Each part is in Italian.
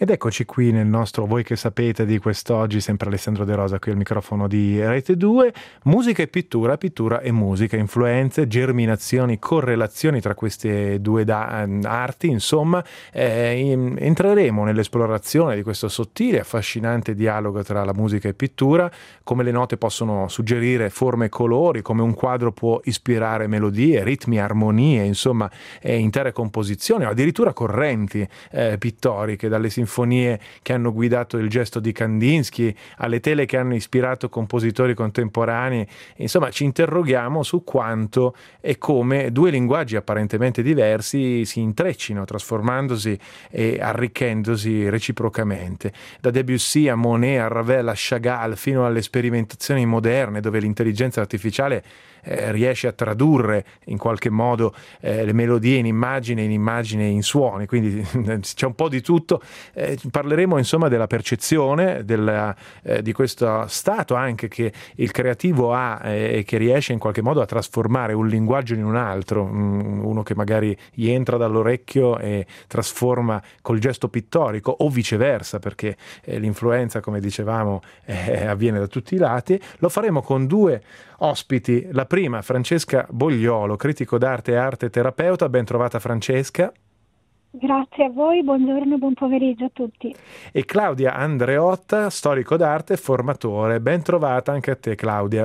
Ed eccoci qui nel nostro Voi che sapete di quest'oggi, sempre Alessandro De Rosa qui al microfono di Rete 2, musica e pittura, pittura e musica, influenze, germinazioni, correlazioni tra queste due arti, insomma, entreremo nell'esplorazione di questo sottile, affascinante dialogo tra la musica e pittura, come le note possono suggerire forme e colori, come un quadro può ispirare melodie, ritmi, armonie, insomma, intere composizioni o addirittura correnti pittoriche, dalle sinfonie che hanno guidato il gesto di Kandinsky alle tele che hanno ispirato compositori contemporanei. Insomma, ci interroghiamo su quanto e come due linguaggi apparentemente diversi si intreccino, trasformandosi e arricchendosi reciprocamente. Da Debussy a Monet, a Ravel, a Chagall, fino alle sperimentazioni moderne dove l'intelligenza artificiale riesce a tradurre in qualche modo le melodie in immagine e in suoni, quindi c'è un po' di tutto. Parleremo insomma della percezione di questo stato anche che il creativo ha e che riesce in qualche modo a trasformare un linguaggio in un altro, uno che magari gli entra dall'orecchio e trasforma col gesto pittorico o viceversa, perché l'influenza, come dicevamo, avviene da tutti i lati. Lo faremo con due ospiti. La prima, Francesca Bogliolo, critico d'arte e arte terapeuta. Ben trovata, Francesca. Grazie a voi, buongiorno e buon pomeriggio a tutti. E Claudia Andreotta, storico d'arte e formatore. Ben trovata anche a te, Claudia.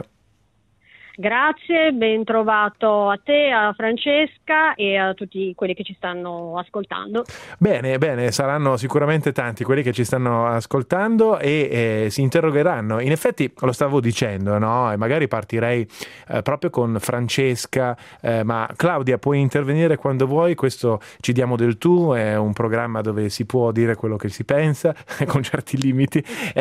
Grazie, ben trovato a te, a Francesca e a tutti quelli che ci stanno ascoltando. Bene, saranno sicuramente tanti quelli che ci stanno ascoltando e si interrogheranno. In effetti lo stavo dicendo, no? E magari partirei proprio con Francesca, ma Claudia puoi intervenire quando vuoi, questo ci diamo del tu, è un programma dove si può dire quello che si pensa, con certi limiti,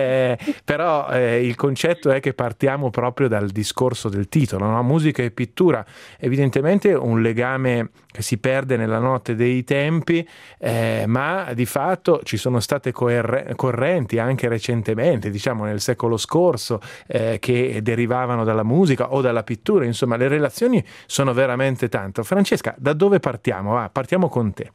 però il concetto è che partiamo proprio dal discorso del titolo. No? Musica e pittura, evidentemente un legame che si perde nella notte dei tempi, ma di fatto ci sono state correnti anche recentemente, diciamo nel secolo scorso, che derivavano dalla musica o dalla pittura. Insomma, le relazioni sono veramente tante. Francesca, da dove partiamo? Partiamo con te.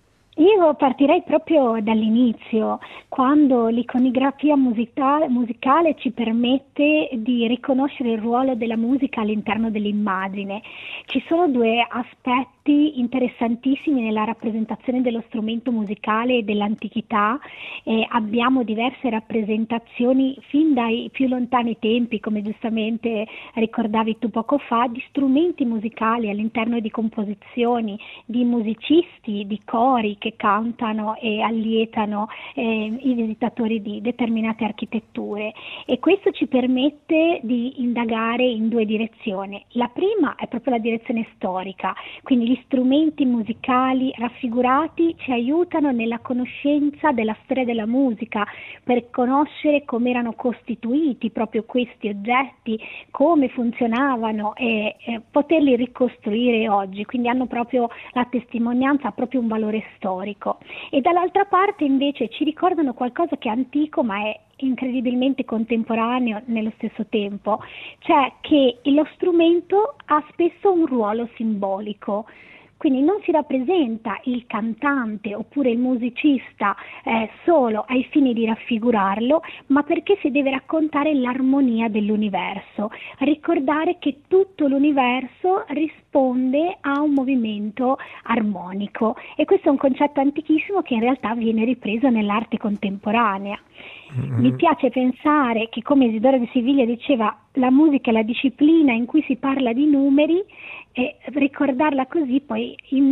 Io partirei proprio dall'inizio, quando l'iconografia musicale ci permette di riconoscere il ruolo della musica all'interno dell'immagine. Ci sono due aspetti interessantissimi nella rappresentazione dello strumento musicale dell'antichità. Abbiamo diverse rappresentazioni fin dai più lontani tempi, come giustamente ricordavi tu poco fa, di strumenti musicali all'interno di composizioni, di musicisti, di cori che cantano e allietano i visitatori di determinate architetture, e questo ci permette di indagare in due direzioni. La prima è proprio la direzione storica, quindi gli strumenti musicali raffigurati ci aiutano nella conoscenza della storia della musica, per conoscere come erano costituiti proprio questi oggetti, come funzionavano e poterli ricostruire oggi, quindi hanno proprio la testimonianza, ha proprio un valore storico. E dall'altra parte invece ci ricordano qualcosa che è antico ma è incredibilmente contemporaneo nello stesso tempo, cioè che lo strumento ha spesso un ruolo simbolico. Quindi non si rappresenta il cantante oppure il musicista solo ai fini di raffigurarlo, ma perché si deve raccontare l'armonia dell'universo, ricordare che tutto l'universo risponde a un movimento armonico, e questo è un concetto antichissimo che in realtà viene ripreso nell'arte contemporanea. Mi piace pensare che, come Isidoro di Siviglia diceva, la musica è la disciplina in cui si parla di numeri, e ricordarla così poi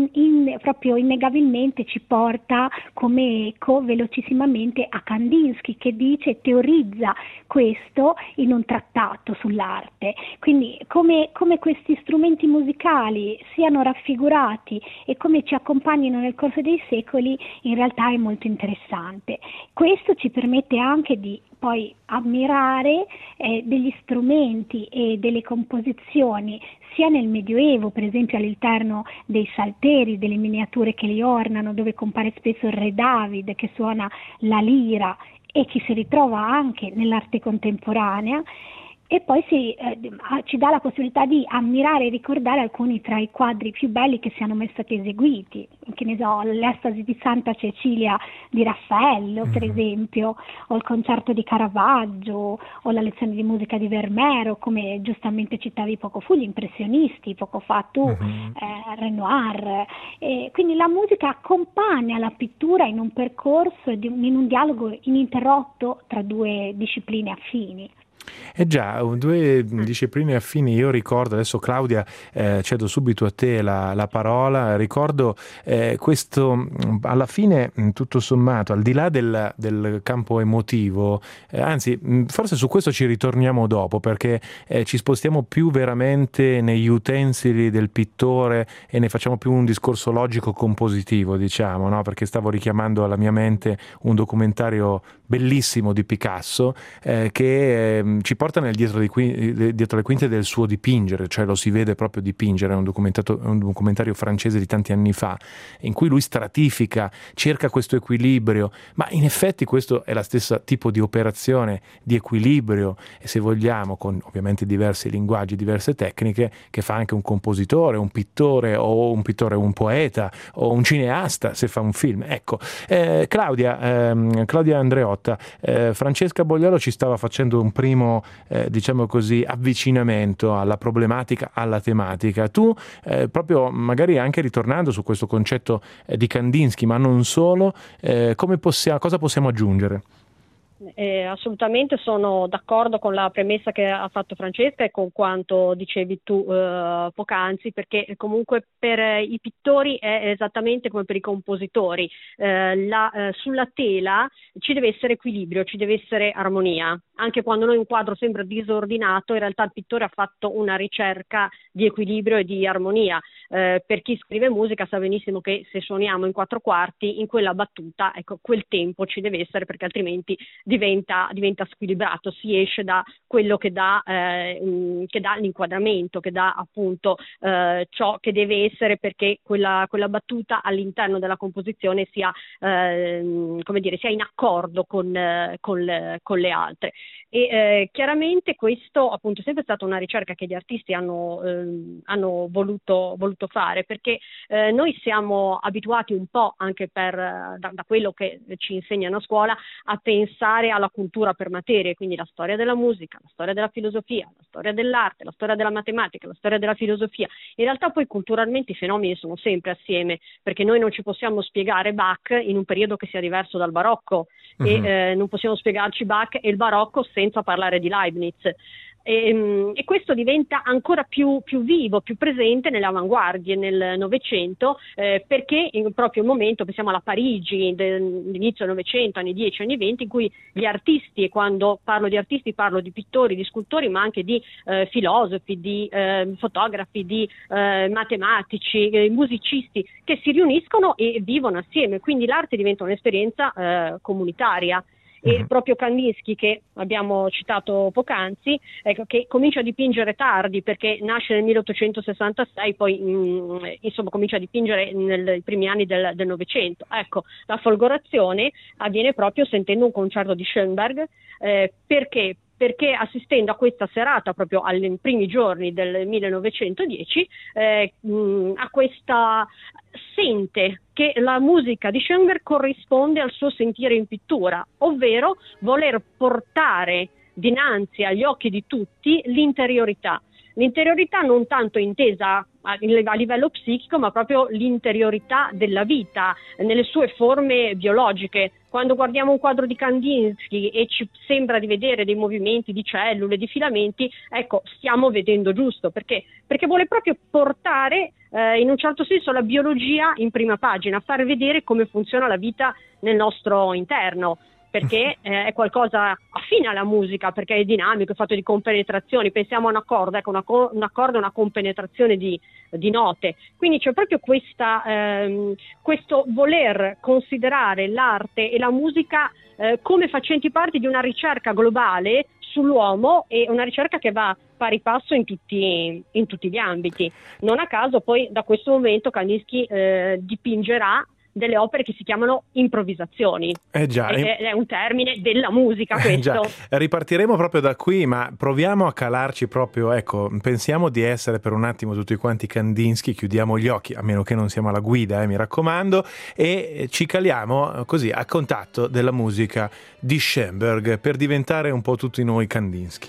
proprio innegabilmente ci porta come eco velocissimamente a Kandinsky, che teorizza questo in un trattato sull'arte. Quindi come questi strumenti musicali siano raffigurati e come ci accompagnino nel corso dei secoli in realtà è molto interessante. Questo ci permette anche di poi ammirare degli strumenti e delle composizioni sia nel Medioevo, per esempio all'interno dei salteri, delle miniature che li ornano, dove compare spesso il re David che suona la lira, e ci si ritrova anche nell'arte contemporanea, E poi ci dà la possibilità di ammirare e ricordare alcuni tra i quadri più belli che siano mai stati eseguiti, che ne so, l'Estasi di Santa Cecilia di Raffaello, per esempio, o il concerto di Caravaggio, o la lezione di musica di Vermeer, come giustamente citavi poco fa, gli impressionisti, poco fa tu, Renoir. E quindi la musica accompagna la pittura in un percorso, in un dialogo ininterrotto tra due discipline affini. Già, due discipline affini. Io ricordo, adesso Claudia, cedo subito a te la parola, ricordo questo, alla fine, tutto sommato, al di là del campo emotivo, anzi, forse su questo ci ritorniamo dopo, perché ci spostiamo più veramente negli utensili del pittore e ne facciamo più un discorso logico compositivo, diciamo, no? Perché stavo richiamando alla mia mente un documentario bellissimo di Picasso che ci porta dietro le quinte del suo dipingere, cioè lo si vede proprio dipingere. È un documentario francese di tanti anni fa, in cui lui stratifica, cerca questo equilibrio, ma in effetti questo è la stessa tipo di operazione di equilibrio, e se vogliamo con ovviamente diversi linguaggi, diverse tecniche, che fa anche un compositore, un pittore, o un poeta, o un cineasta se fa un film. Ecco, Claudia Andreotta, Francesca Bogliolo ci stava facendo un primo diciamo così, avvicinamento alla problematica, alla tematica. Tu proprio magari anche ritornando su questo concetto di Kandinsky, ma non solo, cosa possiamo aggiungere? Assolutamente sono d'accordo con la premessa che ha fatto Francesca e con quanto dicevi tu poc'anzi, perché comunque per i pittori è esattamente come per i compositori, sulla tela ci deve essere equilibrio, ci deve essere armonia. Anche quando noi un quadro sembra disordinato, in realtà il pittore ha fatto una ricerca di equilibrio e di armonia. Per chi scrive musica sa benissimo che se suoniamo in 4/4, in quella battuta, ecco, quel tempo ci deve essere, perché altrimenti diventa squilibrato, si esce da quello che dà l'inquadramento, che dà appunto ciò che deve essere, perché quella battuta all'interno della composizione sia in accordo con le altre. E chiaramente questo appunto è sempre stata una ricerca che gli artisti hanno voluto fare, perché noi siamo abituati un po' anche da quello che ci insegnano a scuola a pensare alla cultura per materie, quindi la storia della musica, la storia della filosofia, la storia dell'arte, la storia della matematica, la storia della filosofia. In realtà poi culturalmente i fenomeni sono sempre assieme, perché noi non ci possiamo spiegare Bach in un periodo che sia diverso dal barocco, e non possiamo spiegarci Bach e il barocco senza parlare di Leibniz. E questo diventa ancora più vivo, più presente nelle avanguardie, nel Novecento, perché in proprio il momento, pensiamo alla Parigi dell'inizio del Novecento, anni 10, anni 20, in cui gli artisti, e quando parlo di artisti parlo di pittori, di scultori, ma anche di filosofi, di fotografi, di matematici, musicisti, che si riuniscono e vivono assieme, quindi l'arte diventa un'esperienza comunitaria. E proprio Kandinsky, che abbiamo citato poc'anzi, ecco, che comincia a dipingere tardi, perché nasce nel 1866, poi comincia a dipingere nei primi anni del Novecento. Ecco, la folgorazione avviene proprio sentendo un concerto di Schoenberg, perché assistendo a questa serata proprio ai primi giorni del 1910, sente che la musica di Schoenberg corrisponde al suo sentire in pittura, ovvero voler portare dinanzi agli occhi di tutti l'interiorità. L'interiorità non tanto intesa a livello psichico, ma proprio l'interiorità della vita nelle sue forme biologiche. Quando guardiamo un quadro di Kandinsky e ci sembra di vedere dei movimenti di cellule, di filamenti, ecco, stiamo vedendo giusto, perché vuole proprio portare in un certo senso la biologia in prima pagina, far vedere come funziona la vita nel nostro interno, perché è qualcosa affine alla musica, perché è dinamico, è fatto di compenetrazioni. Pensiamo a un accordo, ecco, un accordo è una compenetrazione di note, quindi c'è proprio questo voler considerare l'arte e la musica come facenti parte di una ricerca globale sull'uomo, e una ricerca che va pari passo in tutti gli ambiti. Non a caso poi da questo momento Kandinsky dipingerà delle opere che si chiamano improvvisazioni. Già, è un termine della musica questo. Già. Ripartiremo proprio da qui, ma proviamo a calarci proprio, ecco, pensiamo di essere per un attimo tutti quanti Kandinsky, chiudiamo gli occhi, a meno che non siamo alla guida, mi raccomando, e ci caliamo così a contatto della musica di Schoenberg per diventare un po' tutti noi Kandinsky.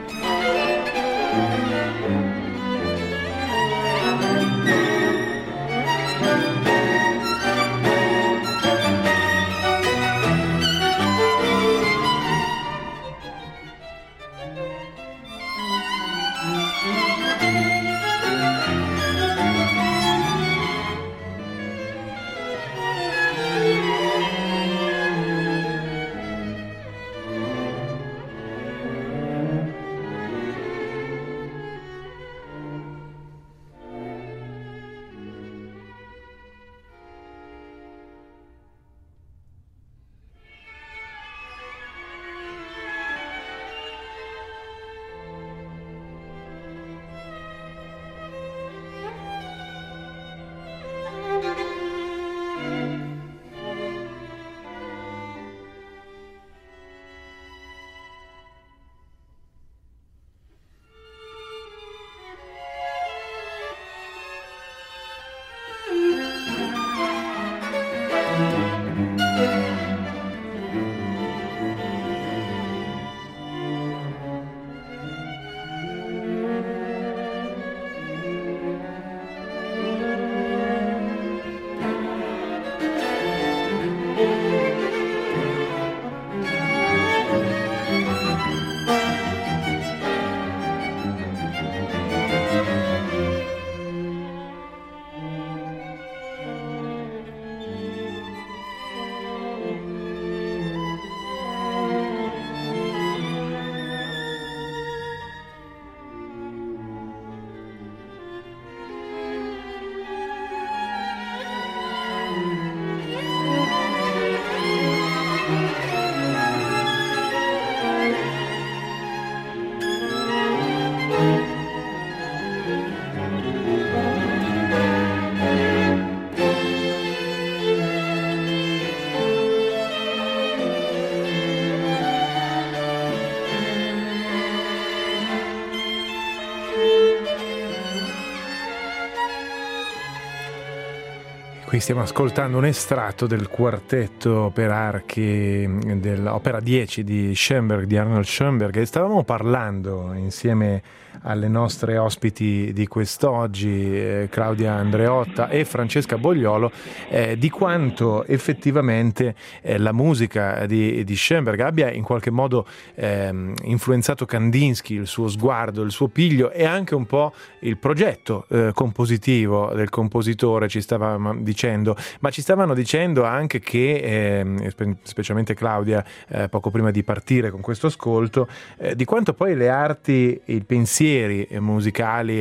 Qui stiamo ascoltando un estratto del quartetto per archi dell'opera 10 di Schoenberg, di Arnold Schoenberg, e stavamo parlando insieme alle nostre ospiti di quest'oggi, Claudia Andreotta e Francesca Bogliolo, di quanto effettivamente la musica di Schoenberg abbia in qualche modo influenzato Kandinsky, il suo sguardo, il suo piglio e anche un po' il progetto compositivo del compositore, ci stavano dicendo, ma ci stavano dicendo anche che, specialmente Claudia, poco prima di partire con questo ascolto, di quanto poi le arti, i pensieri musicali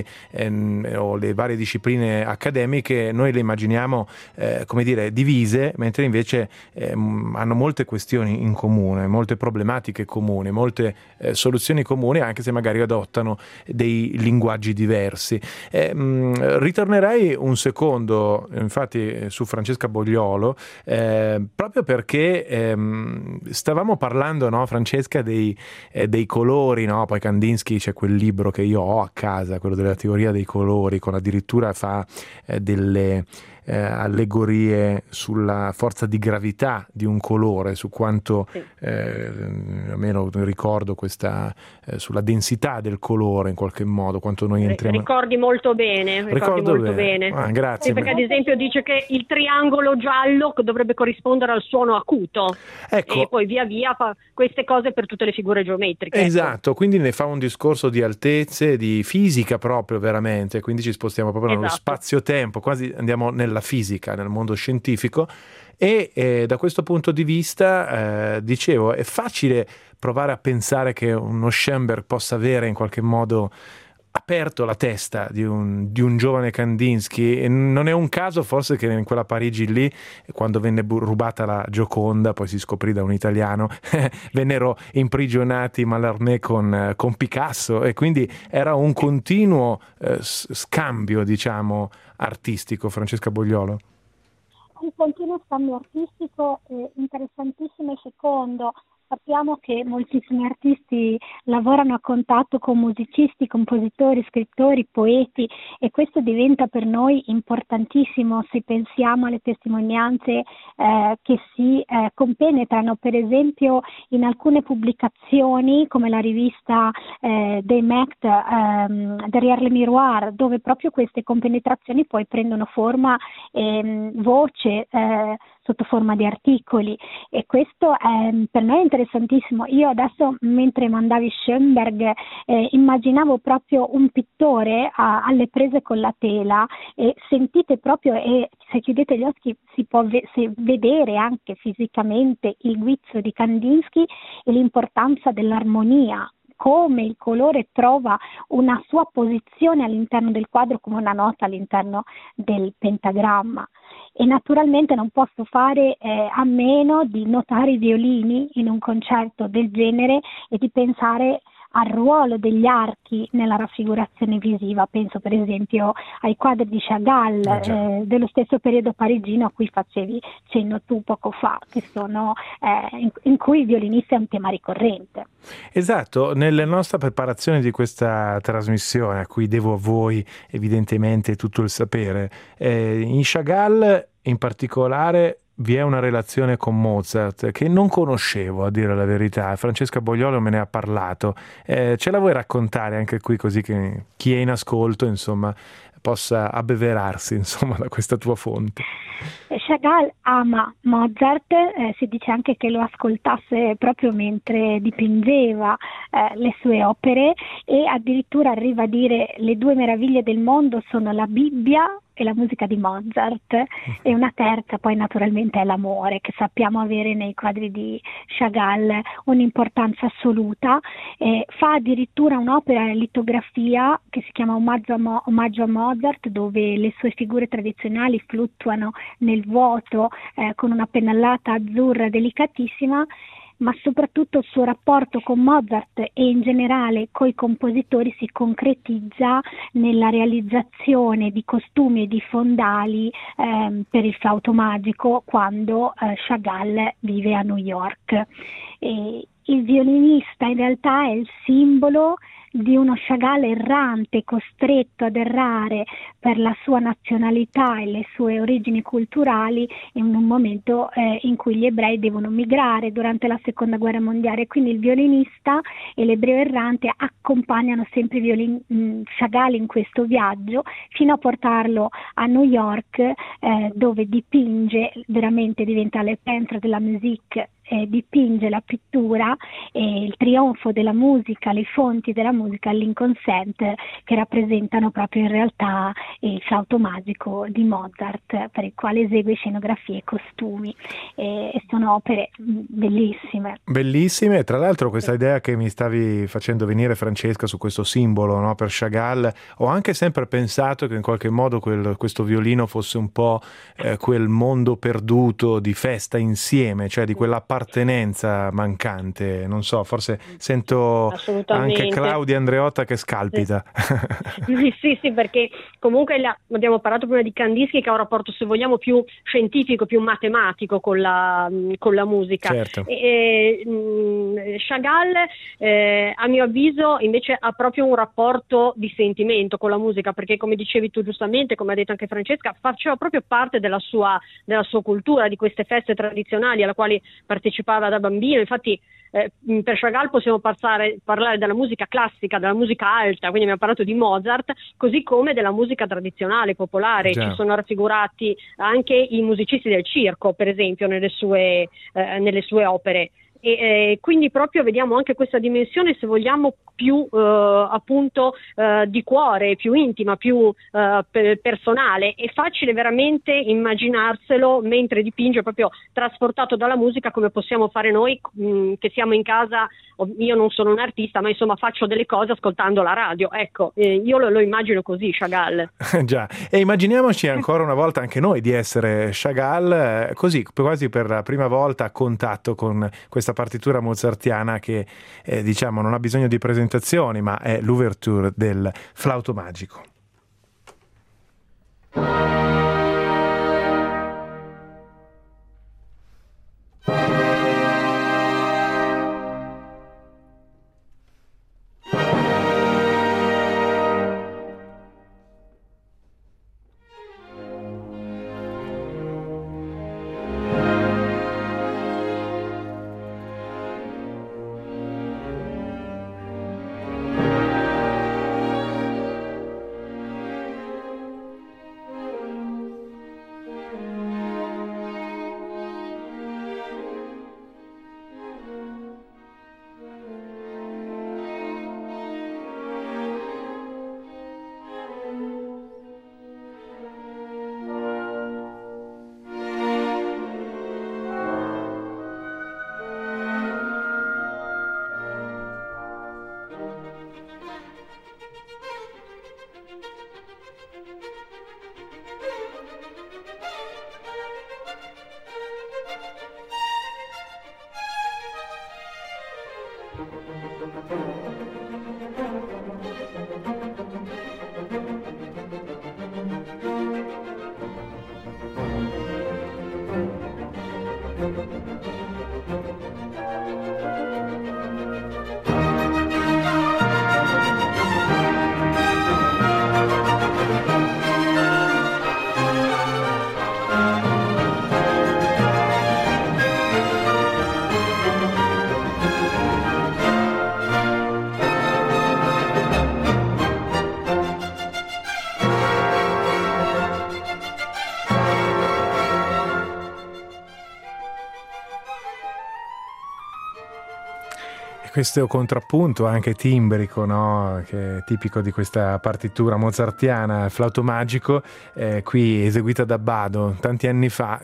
o le varie discipline accademiche noi le immaginiamo come dire divise, mentre invece hanno molte questioni in comune, molte problematiche comuni, molte soluzioni comuni, anche se magari adottano dei linguaggi diversi. Ritornerei un secondo infatti su Francesca Bogliolo, proprio perché stavamo parlando, no, Francesca, dei colori, no? Poi Kandinsky, c'è quel libro che io ho a casa, quello della teoria dei colori, con addirittura fa delle allegorie sulla forza di gravità di un colore, su quanto almeno ricordo questa sulla densità del colore in qualche modo, quanto noi entriamo. Ricordi molto bene. Ah, grazie. Sì, perché ad esempio dice che il triangolo giallo dovrebbe corrispondere al suono acuto, ecco. E poi via via fa queste cose per tutte le figure geometriche. Esatto, quindi ne fa un discorso di altezze, di fisica proprio veramente, quindi ci spostiamo proprio nello spazio-tempo, quasi andiamo nella fisica, nel mondo scientifico, e da questo punto di vista dicevo, è facile provare a pensare che uno Schoenberg possa avere in qualche modo aperto la testa di un giovane Kandinsky, e non è un caso forse che in quella Parigi lì, quando venne rubata la Gioconda, poi si scoprì da un italiano, vennero imprigionati Mallarmé con Picasso, e quindi era un continuo scambio, diciamo, artistico. Francesca Bogliolo. un continuo scambio artistico interessantissimo. E secondo, sappiamo che moltissimi artisti lavorano a contatto con musicisti, compositori, scrittori, poeti, e questo diventa per noi importantissimo se pensiamo alle testimonianze che si compenetrano, per esempio in alcune pubblicazioni come la rivista dei MECT, Derrière le Miroir, dove proprio queste compenetrazioni poi prendono forma, voce, sotto forma di articoli, e questo per noi è interessantissimo. Io adesso, mentre mandavi Schoenberg, immaginavo proprio un pittore alle prese con la tela, e sentite proprio, e se chiudete gli occhi si può vedere anche fisicamente il guizzo di Kandinsky e l'importanza dell'armonia, come il colore trova una sua posizione all'interno del quadro come una nota all'interno del pentagramma. E naturalmente non posso fare a meno di notare i violini in un concerto del genere e di pensare al ruolo degli archi nella raffigurazione visiva. Penso per esempio ai quadri di Chagall dello stesso periodo parigino a cui facevi cenno tu poco fa, che sono in cui il violinista è un tema ricorrente. Esatto, nella nostra preparazione di questa trasmissione, a cui devo a voi evidentemente tutto il sapere, in Chagall in particolare vi è una relazione con Mozart che non conoscevo, a dire la verità. Francesca Bogliolo me ne ha parlato. Ce la vuoi raccontare anche qui, così che chi è in ascolto, insomma, possa abbeverarsi, insomma, da questa tua fonte? Chagall ama Mozart, si dice anche che lo ascoltasse proprio mentre dipingeva le sue opere, e addirittura arriva a dire: le due meraviglie del mondo sono la Bibbia e la musica di Mozart, e una terza poi naturalmente è l'amore, che sappiamo avere nei quadri di Chagall un'importanza assoluta. Fa addirittura un'opera in litografia che si chiama Omaggio a Mozart, dove le sue figure tradizionali fluttuano nel vuoto con una pennellata azzurra delicatissima, ma soprattutto il suo rapporto con Mozart e in generale coi compositori si concretizza nella realizzazione di costumi e di fondali per il flauto magico, quando Chagall vive a New York. E il violinista in realtà è il simbolo di uno Chagall errante, costretto ad errare per la sua nazionalità e le sue origini culturali, in un momento in cui gli ebrei devono migrare durante la seconda guerra mondiale. Quindi il violinista e l'ebreo errante accompagnano sempre Chagall in questo viaggio, fino a portarlo a New York, dove dipinge, veramente diventa le peintre de la musique, dipinge la pittura e il trionfo della musica, le fonti della musica, l'inconsciente, che rappresentano proprio in realtà il flauto magico di Mozart, per il quale esegue scenografie e costumi, e sono opere bellissime. Bellissime, tra l'altro questa idea che mi stavi facendo venire, Francesca, su questo simbolo, no, per Chagall, ho anche sempre pensato che in qualche modo questo violino fosse un po' quel mondo perduto di festa insieme, cioè di quell'appartenenza mancante. Non so, forse sento anche Claudia Andreotta che scalpita. Sì, perché comunque abbiamo parlato prima di Kandinsky, che ha un rapporto, se vogliamo, più scientifico, più matematico con la musica. Certo. Chagall, a mio avviso, invece ha proprio un rapporto di sentimento con la musica, perché, come dicevi tu giustamente, come ha detto anche Francesca, faceva proprio parte della sua cultura, di queste feste tradizionali alla quale partecipava da bambino. Infatti per Chagall possiamo parlare della musica classica, della musica alta, quindi abbiamo parlato di Mozart, così come della musica tradizionale, popolare. Ci sono raffigurati anche i musicisti del circo, per esempio, nelle sue opere. E quindi proprio vediamo anche questa dimensione, se vogliamo, più appunto di cuore, più intima, più personale. È facile veramente immaginarselo mentre dipinge, proprio trasportato dalla musica, come possiamo fare noi che siamo in casa. Io non sono un artista, ma insomma faccio delle cose ascoltando la radio, ecco, io lo immagino così Chagall. Già, e immaginiamoci ancora una volta anche noi di essere Chagall, così quasi per la prima volta a contatto con questa partitura mozartiana che diciamo non ha bisogno di presentazioni, ma è l'ouverture del flauto magico. Questo contrappunto anche timbrico, no? Che è tipico di questa partitura mozartiana, il flauto magico, qui eseguita da Bado tanti anni fa.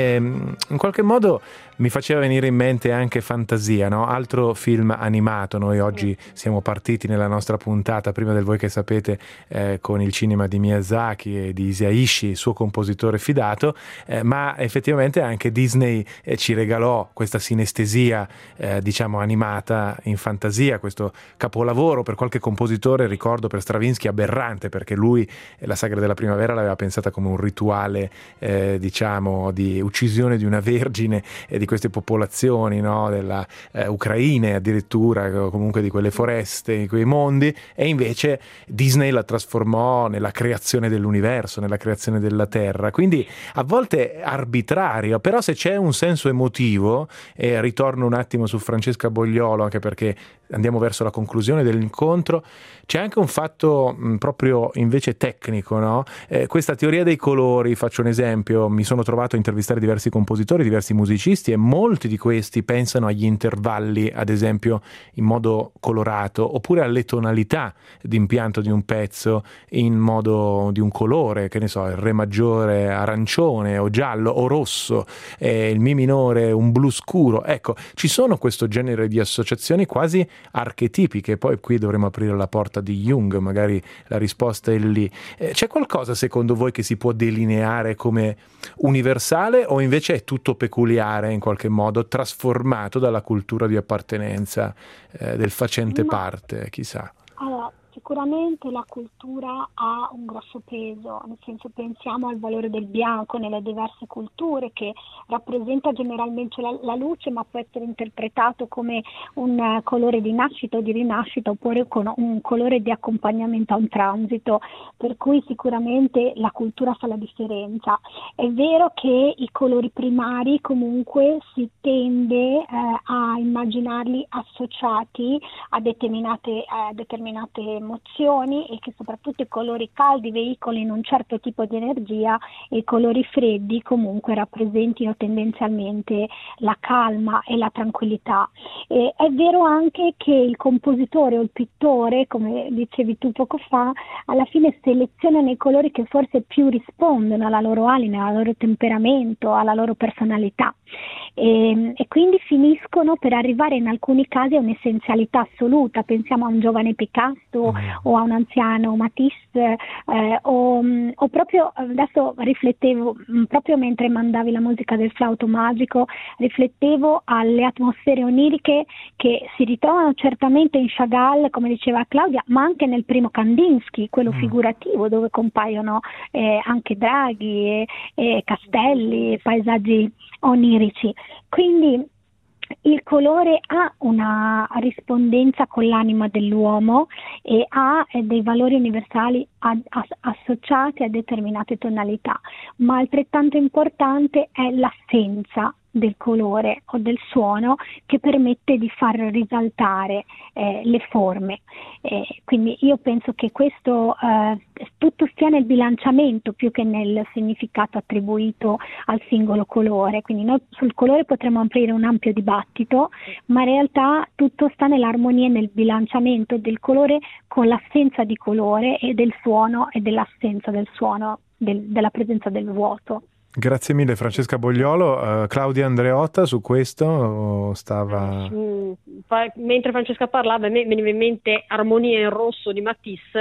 In qualche modo mi faceva venire in mente anche Fantasia, no? Altro film animato. Noi oggi siamo partiti nella nostra puntata, prima del Voi che sapete, con il cinema di Miyazaki e di Isaishi, suo compositore fidato, ma effettivamente anche Disney ci regalò questa sinestesia, diciamo, animata in Fantasia, questo capolavoro per qualche compositore, ricordo per Stravinsky aberrante, perché lui la Sagra della Primavera l'aveva pensata come un rituale, diciamo, di uccisione di una vergine di queste popolazioni, no? Della ucraine addirittura, comunque di quelle foreste, di quei mondi, e invece Disney la trasformò nella creazione dell'universo, nella creazione della Terra, quindi a volte arbitrario, però se c'è un senso emotivo, e ritorno un attimo su Francesca Bogliolo, anche perché andiamo verso la conclusione dell'incontro, c'è anche un fatto proprio invece tecnico, no? Questa teoria dei colori, faccio un esempio, mi sono trovato a intervistare diversi compositori, diversi musicisti, e molti di questi pensano agli intervalli, ad esempio, in modo colorato, oppure alle tonalità di impianto di un pezzo in modo di un colore, che ne so, il re maggiore arancione o giallo o rosso, il mi minore un blu scuro. Ecco, ci sono questo genere di associazioni quasi archetipiche. Poi qui dovremo aprire la porta di Jung, magari la risposta è lì. C'è qualcosa secondo voi che si può delineare come universale, o invece è tutto peculiare, in qualche modo trasformato dalla cultura di appartenenza del facente parte, chissà? Allora, sicuramente la cultura ha un grosso peso, nel senso, pensiamo al valore del bianco nelle diverse culture, che rappresenta generalmente la luce, ma può essere interpretato come un colore di nascita o di rinascita, oppure con un colore di accompagnamento a un transito, per cui sicuramente la cultura fa la differenza. È vero che i colori primari comunque si tende a immaginarli associati a determinate emozioni, e che soprattutto i colori caldi veicolino un certo tipo di energia e i colori freddi comunque rappresentino tendenzialmente la calma e la tranquillità. E è vero anche che il compositore o il pittore, come dicevi tu poco fa, alla fine selezionano i colori che forse più rispondono alla loro anima, al loro temperamento, alla loro personalità, e quindi finiscono per arrivare in alcuni casi a un'essenzialità assoluta. Pensiamo a un giovane Picasso o a un anziano Matisse, o proprio adesso riflettevo, proprio mentre mandavi la musica del flauto magico, riflettevo alle atmosfere oniriche che si ritrovano certamente in Chagall, come diceva Claudia, ma anche nel primo Kandinsky, quello figurativo, dove compaiono anche draghi e castelli, paesaggi onirici. Quindi il colore ha una rispondenza con l'anima dell'uomo e ha dei valori universali associati a determinate tonalità, ma altrettanto importante è l'assenza del colore o del suono, che permette di far risaltare le forme. Quindi io penso che questo tutto stia nel bilanciamento più che nel significato attribuito al singolo colore. Quindi noi sul colore potremmo aprire un ampio dibattito, ma in realtà tutto sta nell'armonia e nel bilanciamento del colore con l'assenza di colore, e del suono e dell'assenza del suono, della presenza del vuoto. Grazie mille Francesca Bogliolo. Claudia Andreotta su questo stava... Mentre Francesca parlava, a me veniva in mente Armonia in rosso di Matisse,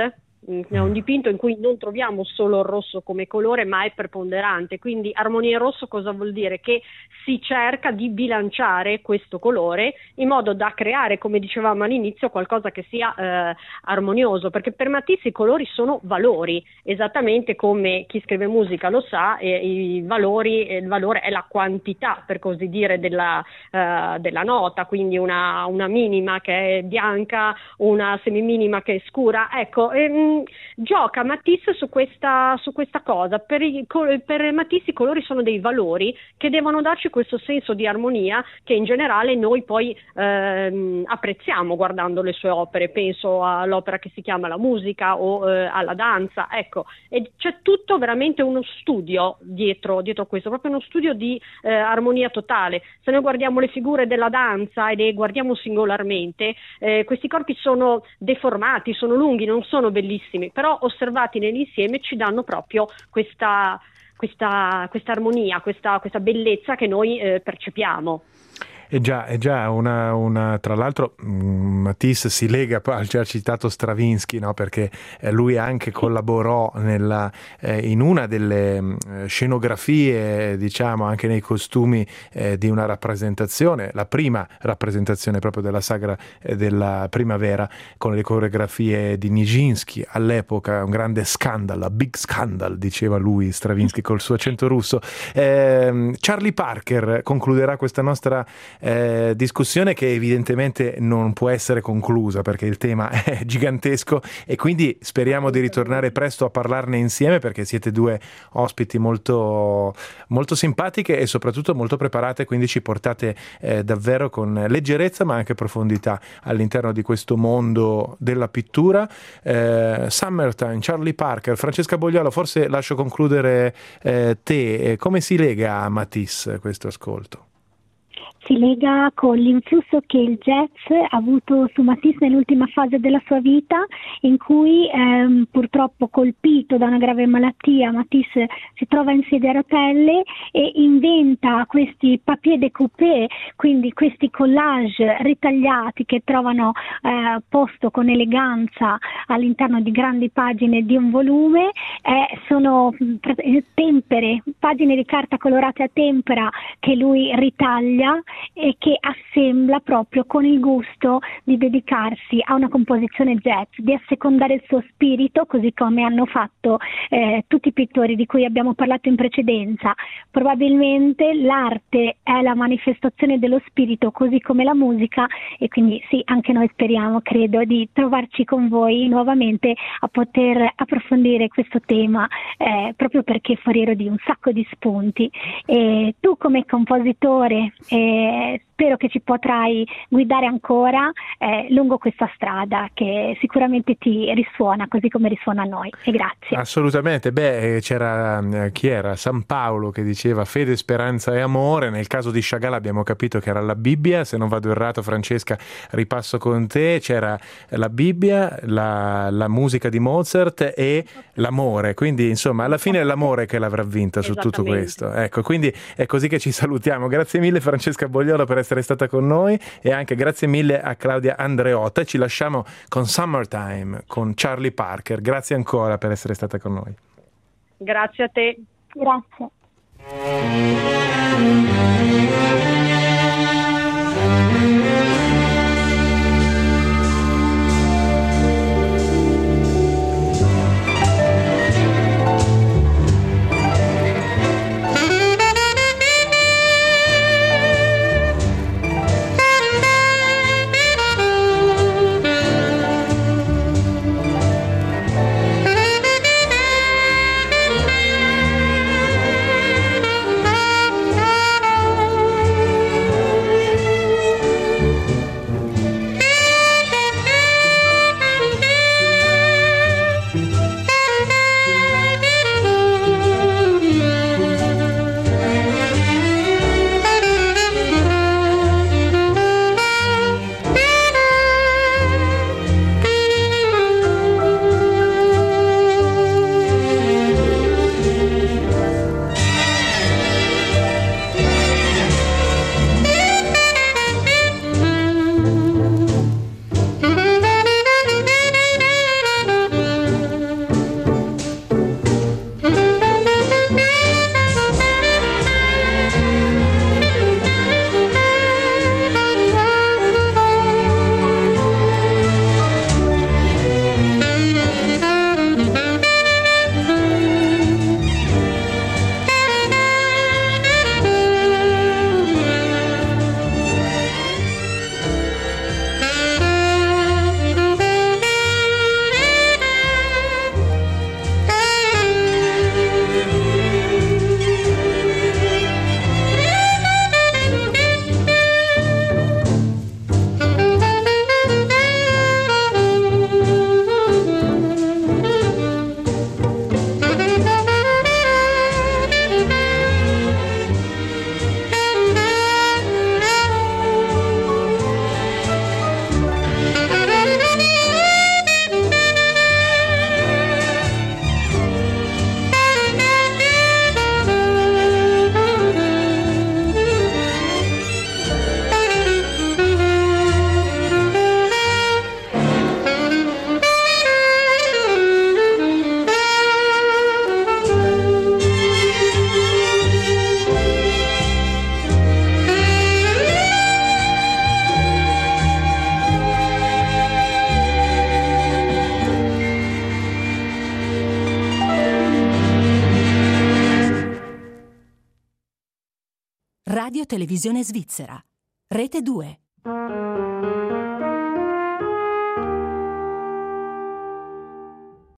è un dipinto in cui non troviamo solo il rosso come colore, ma è preponderante. Quindi armonia in rosso cosa vuol dire? Che si cerca di bilanciare questo colore in modo da creare, come dicevamo all'inizio, qualcosa che sia armonioso, perché per Matisse i colori sono valori, esattamente come chi scrive musica lo sa, il valore è la quantità, per così dire, della nota, quindi una minima che è bianca, una semiminima che è scura. Ecco, gioca Matisse su questa cosa. Per Matisse i colori sono dei valori che devono darci questo senso di armonia che in generale noi poi apprezziamo guardando le sue opere. Penso all'opera che si chiama La musica o alla danza, ecco, e c'è tutto veramente uno studio dietro questo, proprio uno studio di armonia totale. Se noi guardiamo le figure della danza e le guardiamo singolarmente, questi corpi sono deformati, sono lunghi, non sono bellissimi, però osservati nell'insieme ci danno proprio questa armonia, questa bellezza che noi percepiamo. È già tra l'altro Matisse si lega al già citato Stravinsky, no? Perché lui anche collaborò in una delle scenografie, diciamo, anche nei costumi di una rappresentazione, la prima rappresentazione proprio della sagra della primavera, con le coreografie di Nijinsky, all'epoca un grande scandalo, a big scandal, diceva lui, Stravinsky col suo accento russo. Charlie Parker concluderà questa nostra discussione, che evidentemente non può essere conclusa perché il tema è gigantesco, e quindi speriamo di ritornare presto a parlarne insieme, perché siete due ospiti molto, molto simpatiche e soprattutto molto preparate, quindi ci portate davvero con leggerezza ma anche profondità all'interno di questo mondo della pittura. Summertime, Charlie Parker, Francesca Bogliolo, forse lascio concludere te. Come si lega a Matisse questo ascolto? Si lega con l'influsso che il jazz ha avuto su Matisse nell'ultima fase della sua vita, in cui purtroppo colpito da una grave malattia, Matisse si trova in sedia a rotelle e inventa questi papier découpé, quindi questi collage ritagliati che trovano posto con eleganza all'interno di grandi pagine di un volume. Sono tempere, pagine di carta colorate a tempera che lui ritaglia e che assembla proprio con il gusto di dedicarsi a una composizione jazz, di assecondare il suo spirito, così come hanno fatto tutti i pittori di cui abbiamo parlato in precedenza. Probabilmente l'arte è la manifestazione dello spirito, così come la musica, e quindi sì, anche noi speriamo, credo, di trovarci con voi nuovamente a poter approfondire questo tema, proprio perché è foriero di un sacco di spunti. E tu come compositore spero che ci potrai guidare ancora lungo questa strada che sicuramente ti risuona, così come risuona a noi, e grazie. Assolutamente. C'era chi era? San Paolo che diceva fede, speranza e amore. Nel caso di Chagall abbiamo capito che era la Bibbia, se non vado errato. Francesca, ripasso con te. C'era la Bibbia, la musica di Mozart e l'amore, quindi insomma alla fine è l'amore che l'avrà vinta su tutto questo. Ecco, quindi è così che ci salutiamo. Grazie mille Francesca Bogliolo per essere stata con noi, e anche grazie mille a Claudia Andreotta. Ci lasciamo con Summertime con Charlie Parker. Grazie ancora per essere stata con noi. Grazie a te. Grazie. Radio Televisione Svizzera. Rete 2.